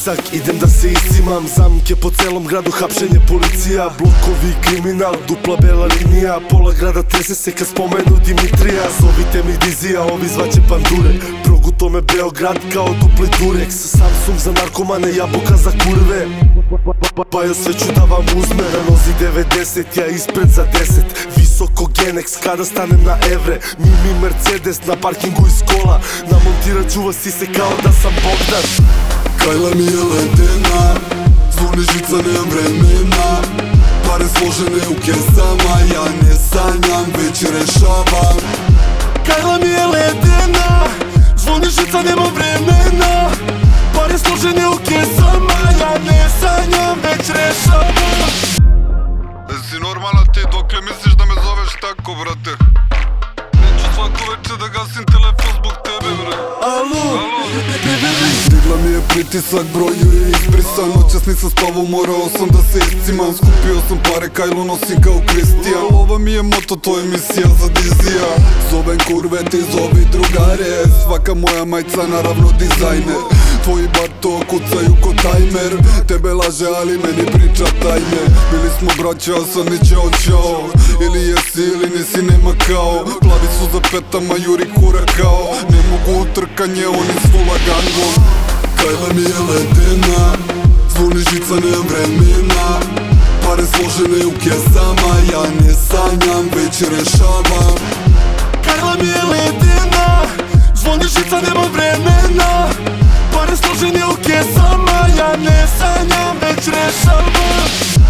pritisak, idem da se isimam. Zamke po celom gradu, hapšenje policija. Blokovi, kriminal, dupla bela linija. Pola grada trese se kad spomenu Dimitrija. Zovite mi Dizija, ovi zvaće pandure. Proguto me Beograd kao dupli Durex. Samsung za narkomane, jabuka za kurve. Pa ja sve ću da vam uzme. Na nozi 90, ja ispred za 10. Visoko Genex, kada stanem na evre. Mimi Mercedes na parkingu iz kola. Namontirat ću vas i se kao da sam Bogdan. Kajla mi je ledena, zvoni žica, nemam vremena. Pare složene u kesama, ja ne sanjam, već rešavam. Kajla mi je ledena, zvoni žica, nemam vremena. Pare složene u kesama, ja ne sanjam, već rešavam. Jesi normalna ti, dokle misliš da me zoveš tako, brate? Neću svako večer da gasim telefon zbog tebe, bre. Alo? Stigla mi je pritisak, broj je izbrisan. Noćas nisam spavao, morao sam da se iscimam. Skupio sam pare, Kajlu nosim kao Kristijan. Ova mi je moto, to je misija za Dizija. Zovem kurve, ti zovi drugare. Svaka moja majica, naravno dizajner. Tvoji bar to kucaju ko tajmer. Tebe laže, ali meni priča tajne. Bili smo braća, a sad ni čao čao. Ili jesi ili nisi, nema kao. Plavi su za petama, juri kura kao. Ne mogu utrkanje, oni s full gangom. Kajla mi je ledena, zvoni žica, nemam vremena. Pare složene u kesama, ja ne sanjam, već rešavam. Kajla mi je ledena, zvoni žica, nemam vremena. Pare složene u kesama, ja ne sanjam, već rešavam.